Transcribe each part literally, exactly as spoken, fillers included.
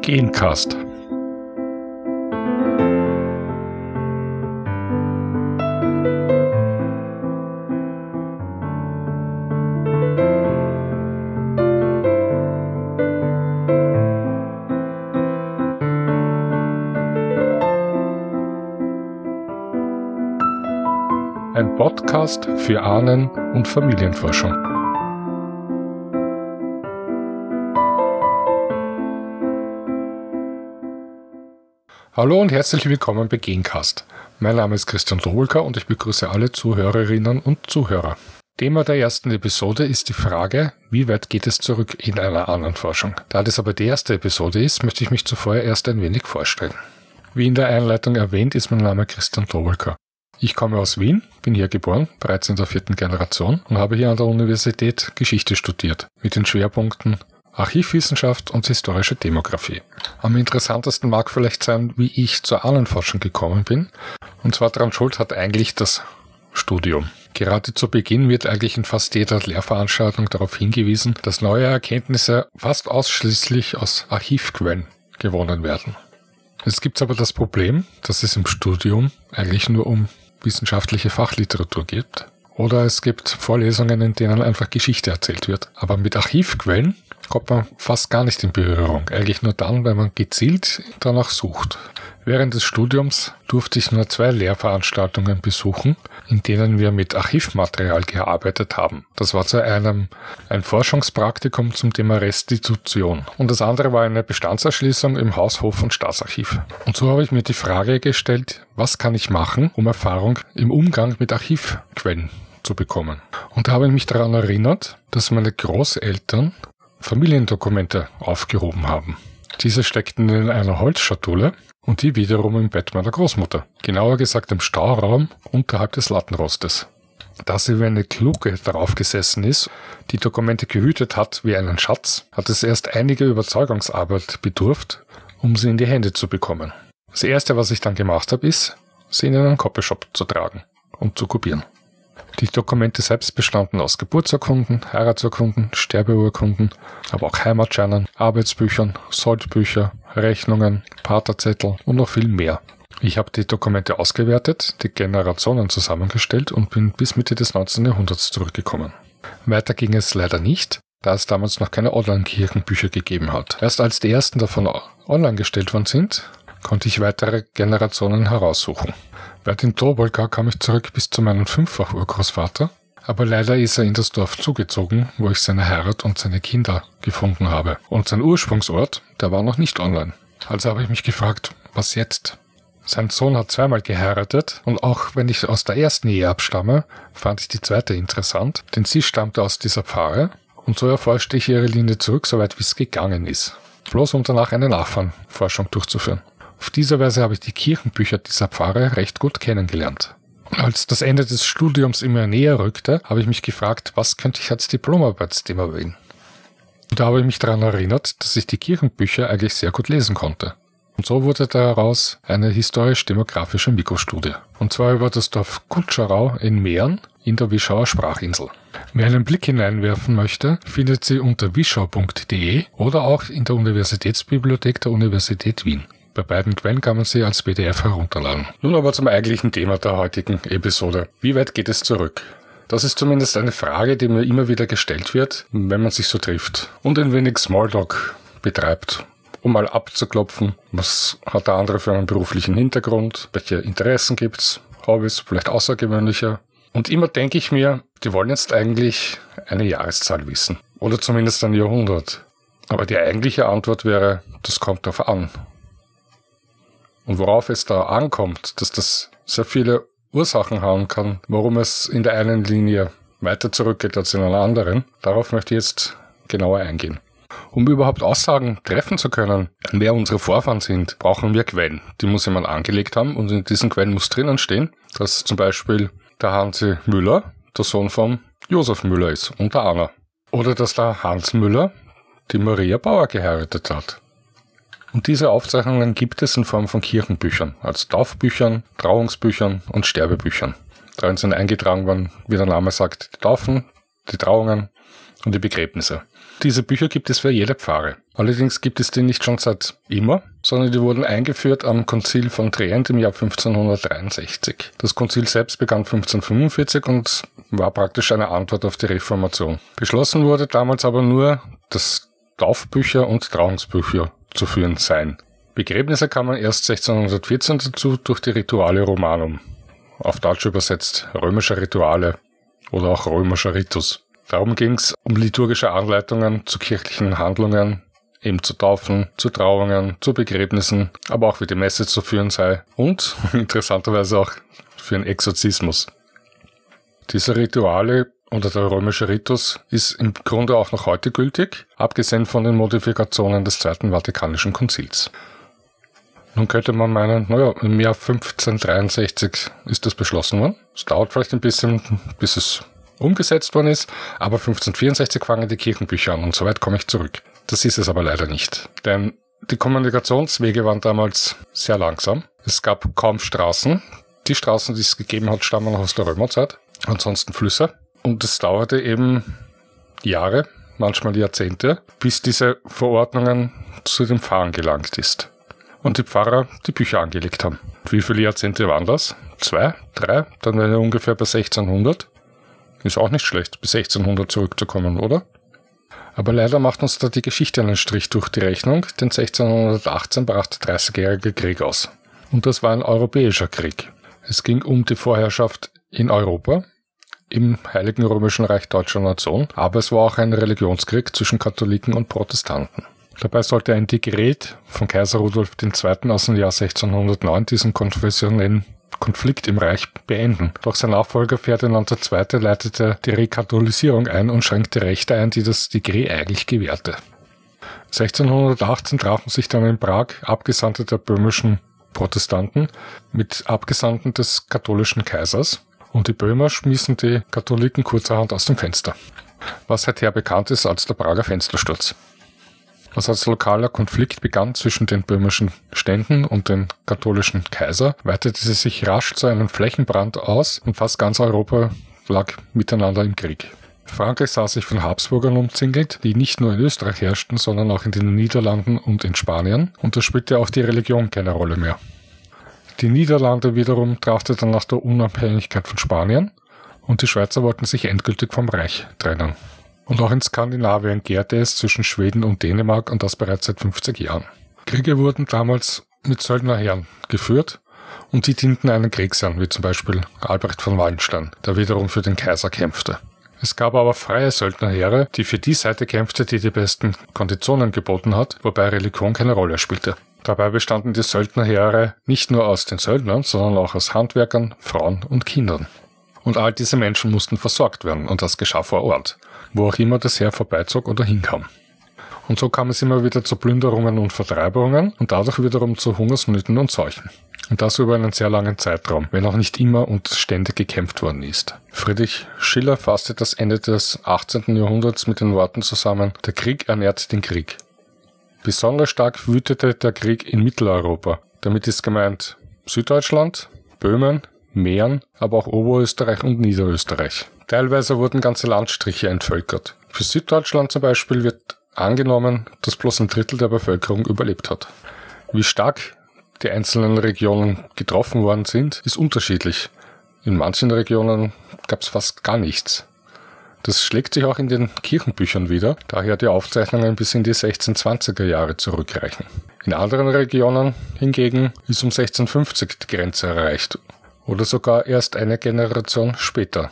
Gencast. Ein Podcast für Ahnen- und Familienforschung. Hallo und herzlich willkommen bei Gencast. Mein Name ist Christian Dobelka und ich begrüße alle Zuhörerinnen und Zuhörer. Thema der ersten Episode ist die Frage, wie weit geht es zurück in einer Ahnenforschung? Da das aber die erste Episode ist, möchte ich mich zuvor erst ein wenig vorstellen. Wie in der Einleitung erwähnt, ist mein Name Christian Dobelka. Ich komme aus Wien, bin hier geboren, bereits in der vierten Generation und habe hier an der Universität Geschichte studiert, mit den Schwerpunkten Archivwissenschaft und historische Demographie. Am interessantesten mag vielleicht sein, wie ich zur Ahnenforschung gekommen bin. Und zwar daran schuld hat eigentlich das Studium. Gerade zu Beginn wird eigentlich in fast jeder Lehrveranstaltung darauf hingewiesen, dass neue Erkenntnisse fast ausschließlich aus Archivquellen gewonnen werden. Jetzt gibt es aber das Problem, dass es im Studium eigentlich nur um wissenschaftliche Fachliteratur geht. Oder es gibt Vorlesungen, in denen einfach Geschichte erzählt wird. Aber mit Archivquellen kommt man fast gar nicht in Berührung. Eigentlich nur dann, wenn man gezielt danach sucht. Während des Studiums durfte ich nur zwei Lehrveranstaltungen besuchen, in denen wir mit Archivmaterial gearbeitet haben. Das war zu einem ein Forschungspraktikum zum Thema Restitution. Und das andere war eine Bestandserschließung im Haus-, Hof- und Staatsarchiv. Und so habe ich mir die Frage gestellt, was kann ich machen, um Erfahrung im Umgang mit Archivquellen zu bekommen. Und da habe ich mich daran erinnert, dass meine Großeltern Familiendokumente aufgehoben haben. Diese steckten in einer Holzschatulle und die wiederum im Bett meiner Großmutter. Genauer gesagt im Stauraum unterhalb des Lattenrostes. Da sie wie eine Kluge darauf gesessen ist, die Dokumente gehütet hat wie einen Schatz, hat es erst einige Überzeugungsarbeit bedurft, um sie in die Hände zu bekommen. Das erste, was ich dann gemacht habe, ist, sie in einen Copyshop zu tragen und zu kopieren. Die Dokumente selbst bestanden aus Geburtsurkunden, Heiratsurkunden, Sterbeurkunden, aber auch Heimatscheinen, Arbeitsbüchern, Soldbücher, Rechnungen, Paterzettel und noch viel mehr. Ich habe die Dokumente ausgewertet, die Generationen zusammengestellt und bin bis Mitte des neunzehnten Jahrhunderts zurückgekommen. Weiter ging es leider nicht, da es damals noch keine Online-Kirchenbücher gegeben hat. Erst als die ersten davon online gestellt worden sind, konnte ich weitere Generationen heraussuchen. Bei den Dobelka kam ich zurück bis zu meinem Fünffach-Urgroßvater, aber leider ist er in das Dorf zugezogen, wo ich seine Heirat und seine Kinder gefunden habe. Und sein Ursprungsort, der war noch nicht online. Also habe ich mich gefragt, was jetzt? Sein Sohn hat zweimal geheiratet und auch wenn ich aus der ersten Ehe abstamme, fand ich die zweite interessant, denn sie stammte aus dieser Pfarre und so erforschte ich ihre Linie zurück, soweit wie es gegangen ist. Bloß um danach eine Nachfahrenforschung durchzuführen. Auf diese Weise habe ich die Kirchenbücher dieser Pfarre recht gut kennengelernt. Als das Ende des Studiums immer näher rückte, habe ich mich gefragt, was könnte ich als Diplomarbeitsthema wählen? Und da habe ich mich daran erinnert, dass ich die Kirchenbücher eigentlich sehr gut lesen konnte. Und so wurde daraus eine historisch-demografische Mikrostudie. Und zwar über das Dorf Kutscharau in Mähren in der Wischauer Sprachinsel. Wer einen Blick hineinwerfen möchte, findet sie unter wischau punkt de oder auch in der Universitätsbibliothek der Universität Wien. Bei beiden Quellen kann man sie als P D F herunterladen. Nun aber zum eigentlichen Thema der heutigen Episode. Wie weit geht es zurück? Das ist zumindest eine Frage, die mir immer wieder gestellt wird, wenn man sich so trifft und ein wenig Smalltalk betreibt, um mal abzuklopfen, was hat der andere für einen beruflichen Hintergrund, welche Interessen gibt's, Hobbys, vielleicht außergewöhnliche. Und immer denke ich mir, die wollen jetzt eigentlich eine Jahreszahl wissen oder zumindest ein Jahrhundert. Aber die eigentliche Antwort wäre, das kommt darauf an. Und worauf es da ankommt, dass das sehr viele Ursachen haben kann, warum es in der einen Linie weiter zurückgeht als in einer anderen, darauf möchte ich jetzt genauer eingehen. Um überhaupt Aussagen treffen zu können, wer unsere Vorfahren sind, brauchen wir Quellen. Die muss jemand angelegt haben und in diesen Quellen muss drinnen stehen, dass zum Beispiel der Hansi Müller der Sohn von Josef Müller ist und der Anna. Oder dass der Hans Müller die Maria Bauer geheiratet hat. Und diese Aufzeichnungen gibt es in Form von Kirchenbüchern, also Taufbüchern, Trauungsbüchern und Sterbebüchern. Darin sind eingetragen worden, wie der Name sagt, die Taufen, die Trauungen und die Begräbnisse. Diese Bücher gibt es für jede Pfarre. Allerdings gibt es die nicht schon seit immer, sondern die wurden eingeführt am Konzil von Trient im Jahr fünfzehnhundertdreiundsechzig. Das Konzil selbst begann fünfzehnhundertfünfundvierzig und war praktisch eine Antwort auf die Reformation. Beschlossen wurde damals aber nur, dass Taufbücher und Trauungsbücher zu führen seien. Begräbnisse kam man erst sechzehnhundertvierzehn dazu durch die Rituale Romanum, auf Deutsch übersetzt römische Rituale oder auch römischer Ritus. Darum ging es um liturgische Anleitungen zu kirchlichen Handlungen, eben zu Taufen, zu Trauungen, zu Begräbnissen, aber auch wie die Messe zu führen sei und interessanterweise auch für einen Exorzismus. Diese Rituale oder der römische Ritus ist im Grunde auch noch heute gültig, abgesehen von den Modifikationen des Zweiten Vatikanischen Konzils. Nun könnte man meinen, naja, im Jahr fünfzehnhundertdreiundsechzig ist das beschlossen worden. Es dauert vielleicht ein bisschen, bis es umgesetzt worden ist, aber fünfzehnhundertvierundsechzig fangen die Kirchenbücher an und so weit komme ich zurück. Das ist es aber leider nicht, denn die Kommunikationswege waren damals sehr langsam. Es gab kaum Straßen. Die Straßen, die es gegeben hat, stammen noch aus der Römerzeit, ansonsten Flüsse. Und es dauerte eben Jahre, manchmal Jahrzehnte, bis diese Verordnungen zu den Pfarrern gelangt ist. Und die Pfarrer die Bücher angelegt haben. Wie viele Jahrzehnte waren das? Zwei? Drei? Dann wären wir ungefähr bei sechzehnhundert. Ist auch nicht schlecht, bis sechzehnhundert zurückzukommen, oder? Aber leider macht uns da die Geschichte einen Strich durch die Rechnung, denn sechzehnhundertachtzehn brach der Dreißigjährige Krieg aus. Und das war ein europäischer Krieg. Es ging um die Vorherrschaft in Europa, im Heiligen Römischen Reich Deutscher Nation, aber es war auch ein Religionskrieg zwischen Katholiken und Protestanten. Dabei sollte ein Dekret von Kaiser Rudolf der Zweite aus dem Jahr sechzehnhundertneun diesen konfessionellen Konflikt im Reich beenden. Doch sein Nachfolger Ferdinand der Zweite leitete die Rekatholisierung ein und schränkte Rechte ein, die das Dekret eigentlich gewährte. sechzehnhundertachtzehn trafen sich dann in Prag Abgesandte der böhmischen Protestanten mit Abgesandten des katholischen Kaisers und die Böhmer schmissen die Katholiken kurzerhand aus dem Fenster. Was seither bekannt ist als der Prager Fenstersturz. Was als lokaler Konflikt begann zwischen den böhmischen Ständen und dem katholischen Kaiser, weitete sich rasch zu einem Flächenbrand aus und fast ganz Europa lag miteinander im Krieg. Frankreich sah sich von Habsburgern umzingelt, die nicht nur in Österreich herrschten, sondern auch in den Niederlanden und in Spanien, und da spielte auch die Religion keine Rolle mehr. Die Niederlande wiederum trachteten nach der Unabhängigkeit von Spanien und die Schweizer wollten sich endgültig vom Reich trennen. Und auch in Skandinavien gärte es zwischen Schweden und Dänemark und das bereits seit fünfzig Jahren. Kriege wurden damals mit Söldnerheeren geführt und die dienten einem Kriegsherrn, wie zum Beispiel Albrecht von Wallenstein, der wiederum für den Kaiser kämpfte. Es gab aber freie Söldnerheere, die für die Seite kämpfte, die die besten Konditionen geboten hat, wobei Religion keine Rolle spielte. Dabei bestanden die Söldnerheere nicht nur aus den Söldnern, sondern auch aus Handwerkern, Frauen und Kindern. Und all diese Menschen mussten versorgt werden und das geschah vor Ort, wo auch immer das Heer vorbeizog oder hinkam. Und so kam es immer wieder zu Plünderungen und Vertreibungen und dadurch wiederum zu Hungersnöten und Seuchen. Und das über einen sehr langen Zeitraum, wenn auch nicht immer und ständig gekämpft worden ist. Friedrich Schiller fasste das Ende des achtzehnten Jahrhunderts mit den Worten zusammen: Der Krieg ernährt den Krieg. Besonders stark wütete der Krieg in Mitteleuropa. Damit ist gemeint Süddeutschland, Böhmen, Mähren, aber auch Oberösterreich und Niederösterreich. Teilweise wurden ganze Landstriche entvölkert. Für Süddeutschland zum Beispiel wird angenommen, dass bloß ein Drittel der Bevölkerung überlebt hat. Wie stark die einzelnen Regionen getroffen worden sind, ist unterschiedlich. In manchen Regionen gab es fast gar nichts. Das schlägt sich auch in den Kirchenbüchern wieder, daher die Aufzeichnungen bis in die sechzehnhundertzwanziger Jahre zurückreichen. In anderen Regionen hingegen ist um sechzehnhundertfünfzig die Grenze erreicht oder sogar erst eine Generation später.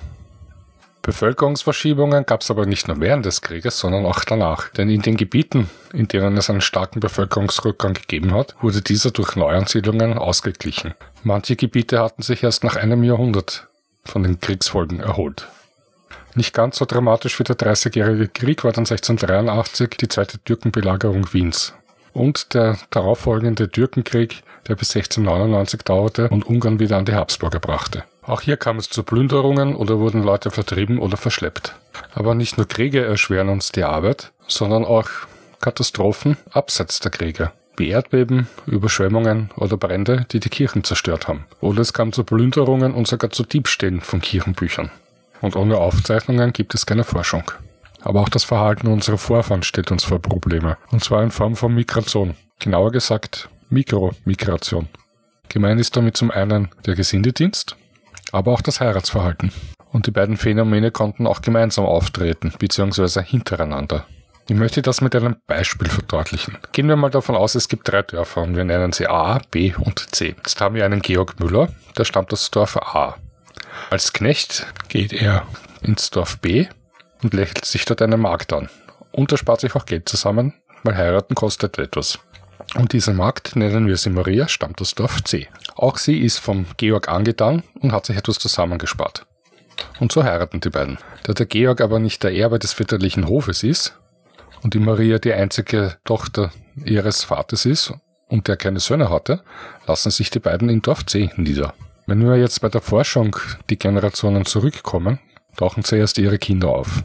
Bevölkerungsverschiebungen gab es aber nicht nur während des Krieges, sondern auch danach. Denn in den Gebieten, in denen es einen starken Bevölkerungsrückgang gegeben hat, wurde dieser durch Neuansiedlungen ausgeglichen. Manche Gebiete hatten sich erst nach einem Jahrhundert von den Kriegsfolgen erholt. Nicht ganz so dramatisch wie der Dreißigjährige Krieg war dann sechzehnhundertdreiundachtzig die zweite Türkenbelagerung Wiens und der darauffolgende Türkenkrieg, der bis sechzehnhundertneunundneunzig dauerte und Ungarn wieder an die Habsburger brachte. Auch hier kam es zu Plünderungen oder wurden Leute vertrieben oder verschleppt. Aber nicht nur Kriege erschweren uns die Arbeit, sondern auch Katastrophen abseits der Kriege, wie Erdbeben, Überschwemmungen oder Brände, die die Kirchen zerstört haben. Oder es kam zu Plünderungen und sogar zu Diebstählen von Kirchenbüchern. Und ohne Aufzeichnungen gibt es keine Forschung. Aber auch das Verhalten unserer Vorfahren stellt uns vor Probleme. Und zwar in Form von Migration. Genauer gesagt Mikromigration. Gemeint ist damit zum einen der Gesindedienst, aber auch das Heiratsverhalten. Und die beiden Phänomene konnten auch gemeinsam auftreten, beziehungsweise hintereinander. Ich möchte das mit einem Beispiel verdeutlichen. Gehen wir mal davon aus, es gibt drei Dörfer und wir nennen sie A, B und C. Jetzt haben wir einen Georg Müller, der stammt aus Dorf A. Als Knecht geht er ins Dorf B und lächelt sich dort eine Magd an. Und er spart sich auch Geld zusammen, weil heiraten kostet etwas. Und diese Magd, nennen wir sie Maria, stammt aus Dorf C. Auch sie ist vom Georg angetan und hat sich etwas zusammengespart. Und so heiraten die beiden. Da der Georg aber nicht der Erbe des väterlichen Hofes ist und die Maria die einzige Tochter ihres Vaters ist und der keine Söhne hatte, lassen sich die beiden in Dorf C nieder. Wenn wir jetzt bei der Forschung die Generationen zurückkommen, tauchen zuerst ihre Kinder auf.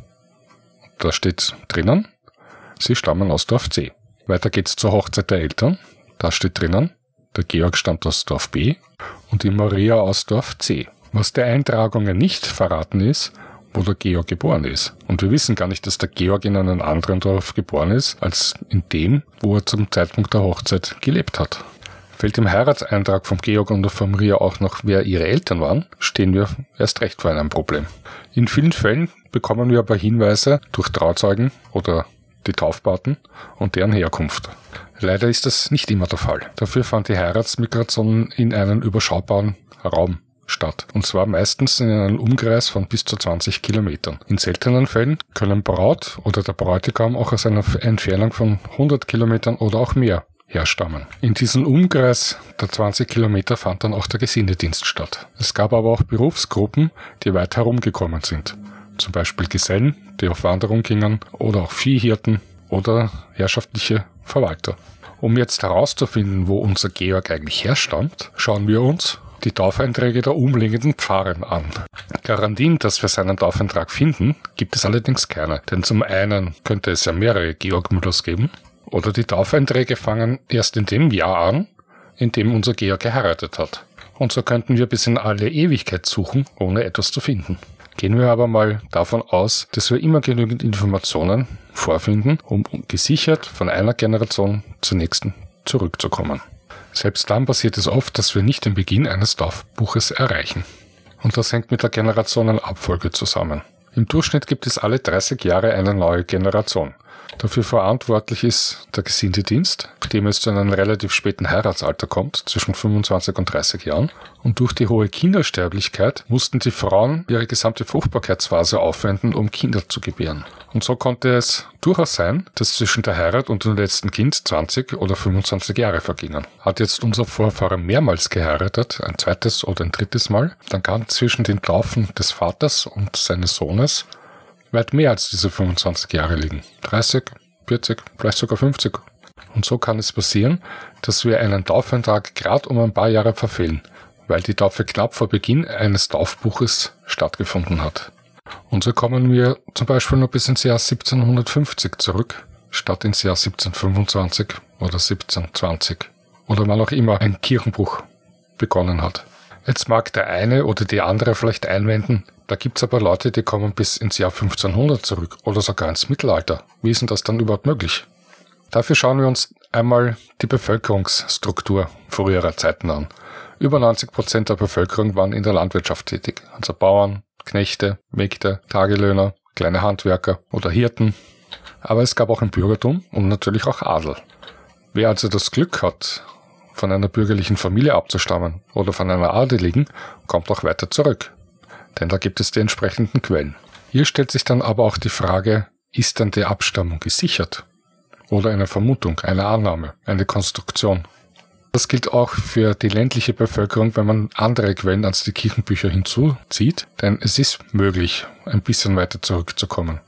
Da steht drinnen, sie stammen aus Dorf C. Weiter geht's zur Hochzeit der Eltern. Da steht drinnen, der Georg stammt aus Dorf B und die Maria aus Dorf C. Was der Eintragungen nicht verraten ist, wo der Georg geboren ist. Und wir wissen gar nicht, dass der Georg in einem anderen Dorf geboren ist, als in dem, wo er zum Zeitpunkt der Hochzeit gelebt hat. Fällt im Heiratseintrag vom Georg und von Maria auch noch, wer ihre Eltern waren, stehen wir erst recht vor einem Problem. In vielen Fällen bekommen wir aber Hinweise durch Trauzeugen oder die Taufpaten und deren Herkunft. Leider ist das nicht immer der Fall. Dafür fand die Heiratsmigration in einem überschaubaren Raum statt. Und zwar meistens in einem Umkreis von bis zu zwanzig Kilometern. In seltenen Fällen können Braut oder der Bräutigam auch aus einer Entfernung von hundert Kilometern oder auch mehr herstammen. In diesem Umkreis der zwanzig Kilometer fand dann auch der Gesindedienst statt. Es gab aber auch Berufsgruppen, die weit herumgekommen sind. Zum Beispiel Gesellen, die auf Wanderung gingen, oder auch Viehhirten oder herrschaftliche Verwalter. Um jetzt herauszufinden, wo unser Georg eigentlich herstammt, schauen wir uns die Taufeinträge der umliegenden Pfarren an. Garantien, dass wir seinen Taufeintrag finden, gibt es allerdings keine, denn zum einen könnte es ja mehrere Georg Müllers geben, oder die Taufeinträge fangen erst in dem Jahr an, in dem unser Georg geheiratet hat. Und so könnten wir bis in alle Ewigkeit suchen, ohne etwas zu finden. Gehen wir aber mal davon aus, dass wir immer genügend Informationen vorfinden, um gesichert von einer Generation zur nächsten zurückzukommen. Selbst dann passiert es oft, dass wir nicht den Beginn eines Taufbuches erreichen. Und das hängt mit der Generationenabfolge zusammen. Im Durchschnitt gibt es alle dreißig Jahre eine neue Generation. Dafür verantwortlich ist der Gesindedienst, dem es zu einem relativ späten Heiratsalter kommt, zwischen fünfundzwanzig und dreißig Jahren. Und durch die hohe Kindersterblichkeit mussten die Frauen ihre gesamte Fruchtbarkeitsphase aufwenden, um Kinder zu gebären. Und so konnte es durchaus sein, dass zwischen der Heirat und dem letzten Kind zwanzig oder fünfundzwanzig Jahre vergingen. Hat jetzt unser Vorfahre mehrmals geheiratet, ein zweites oder ein drittes Mal, dann kann zwischen den Taufen des Vaters und seines Sohnes weit mehr als diese fünfundzwanzig Jahre liegen. dreißig, vierzig, vielleicht sogar fünfzig. Und so kann es passieren, dass wir einen Taufeintrag gerade um ein paar Jahre verfehlen, weil die Taufe knapp vor Beginn eines Taufbuches stattgefunden hat. Und so kommen wir zum Beispiel nur bis ins Jahr siebzehnhundertfünfzig zurück, statt ins Jahr siebzehnhundertfünfundzwanzig oder siebzehnhundertzwanzig. Oder wann auch immer ein Kirchenbuch begonnen hat. Jetzt mag der eine oder die andere vielleicht einwenden, da gibt's aber Leute, die kommen bis ins Jahr fünfzehnhundert zurück oder sogar ins Mittelalter. Wie ist denn das dann überhaupt möglich? Dafür schauen wir uns einmal die Bevölkerungsstruktur früherer Zeiten an. Über neunzig Prozent der Bevölkerung waren in der Landwirtschaft tätig. Also Bauern, Knechte, Mägde, Tagelöhner, kleine Handwerker oder Hirten. Aber es gab auch ein Bürgertum und natürlich auch Adel. Wer also das Glück hat, von einer bürgerlichen Familie abzustammen oder von einer Adeligen, kommt auch weiter zurück. Denn da gibt es die entsprechenden Quellen. Hier stellt sich dann aber auch die Frage, ist dann die Abstammung gesichert? Oder eine Vermutung, eine Annahme, eine Konstruktion? Das gilt auch für die ländliche Bevölkerung, wenn man andere Quellen als die Kirchenbücher hinzuzieht, denn es ist möglich, ein bisschen weiter zurückzukommen.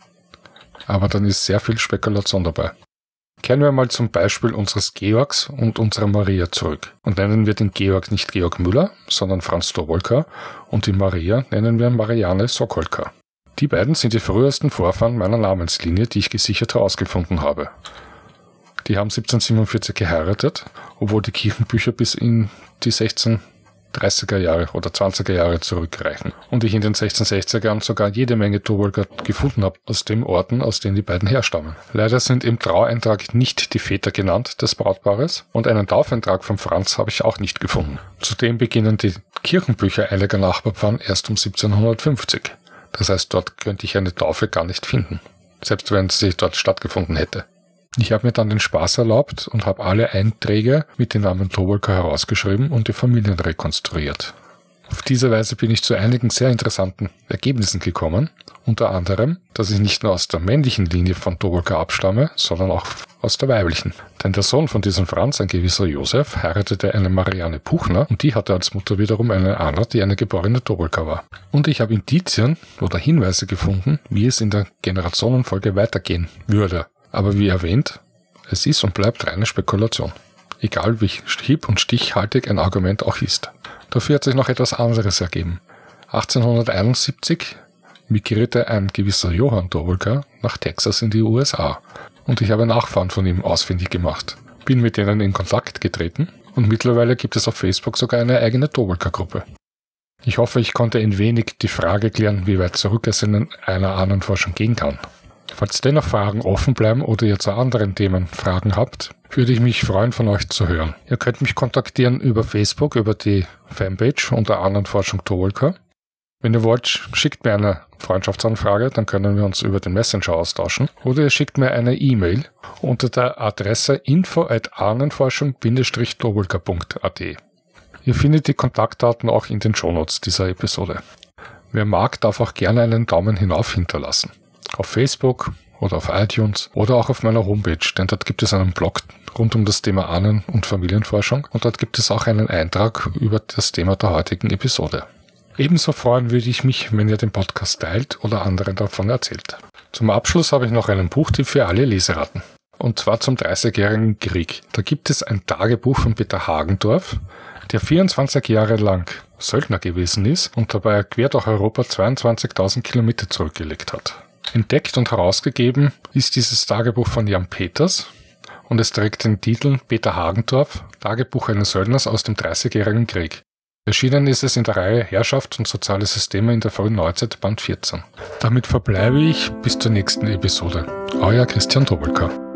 Aber dann ist sehr viel Spekulation dabei. Kehren wir mal zum Beispiel unseres Georgs und unserer Maria zurück und nennen wir den Georg nicht Georg Müller, sondern Franz Dobolka und die Maria nennen wir Marianne Sokolka. Die beiden sind die frühesten Vorfahren meiner Namenslinie, die ich gesichert herausgefunden habe. Die haben siebzehnhundertsiebenundvierzig geheiratet, obwohl die Kirchenbücher bis in die sechzehnhundertdreißiger dreißiger Jahre oder zwanziger Jahre zurückreichen und ich in den sechzehnhundertsechzigern sogar jede Menge Tobolka gefunden habe aus den Orten, aus denen die beiden herstammen. Leider sind im Traueintrag nicht die Väter genannt des Brautpaares und einen Taufeintrag von Franz habe ich auch nicht gefunden. Zudem beginnen die Kirchenbücher einiger Nachbarpfarren erst um siebzehnhundertfünfzig. Das heißt, dort könnte ich eine Taufe gar nicht finden, selbst wenn sie dort stattgefunden hätte. Ich habe mir dann den Spaß erlaubt und habe alle Einträge mit dem Namen Tobolka herausgeschrieben und die Familien rekonstruiert. Auf diese Weise bin ich zu einigen sehr interessanten Ergebnissen gekommen, unter anderem, dass ich nicht nur aus der männlichen Linie von Tobolka abstamme, sondern auch aus der weiblichen. Denn der Sohn von diesem Franz, ein gewisser Josef, heiratete eine Marianne Puchner und die hatte als Mutter wiederum eine Anna, die eine geborene Tobolka war. Und ich habe Indizien oder Hinweise gefunden, wie es in der Generationenfolge weitergehen würde. Aber wie erwähnt, es ist und bleibt reine Spekulation. Egal wie hieb- und stichhaltig ein Argument auch ist. Dafür hat sich noch etwas anderes ergeben. achtzehnhunderteinundsiebzig migrierte ein gewisser Johann Tobolka nach Texas in die U S A. Und ich habe Nachfahren von ihm ausfindig gemacht. Bin mit denen in Kontakt getreten und mittlerweile gibt es auf Facebook sogar eine eigene Tobolka-Gruppe. Ich hoffe, ich konnte ein wenig die Frage klären, wie weit zurück es in einer Ahnenforschung gehen kann. Falls dennoch Fragen offen bleiben oder ihr zu anderen Themen Fragen habt, würde ich mich freuen, von euch zu hören. Ihr könnt mich kontaktieren über Facebook, über die Fanpage unter Ahnenforschung Tobolka. Wenn ihr wollt, schickt mir eine Freundschaftsanfrage, dann können wir uns über den Messenger austauschen. Oder ihr schickt mir eine E-Mail unter der Adresse info at ahnenforschung Bindestrich tobolka punkt at. Ihr findet die Kontaktdaten auch in den Shownotes dieser Episode. Wer mag, darf auch gerne einen Daumen hinauf hinterlassen. Auf Facebook oder auf iTunes oder auch auf meiner Homepage, denn dort gibt es einen Blog rund um das Thema Ahnen- und Familienforschung und dort gibt es auch einen Eintrag über das Thema der heutigen Episode. Ebenso freuen würde ich mich, wenn ihr den Podcast teilt oder anderen davon erzählt. Zum Abschluss habe ich noch einen Buchtipp für alle Leseratten. Und zwar zum dreißigjährigen Krieg. Da gibt es ein Tagebuch von Peter Hagendorf, der vierundzwanzig Jahre lang Söldner gewesen ist und dabei quer durch Europa zweiundzwanzigtausend Kilometer zurückgelegt hat. Entdeckt und herausgegeben ist dieses Tagebuch von Jan Peters und es trägt den Titel Peter Hagendorf, Tagebuch eines Söldners aus dem dreißigjährigen Krieg. Erschienen ist es in der Reihe Herrschaft und soziale Systeme in der frühen Neuzeit, Band vierzehn. Damit verbleibe ich bis zur nächsten Episode. Euer Christian Tobolka.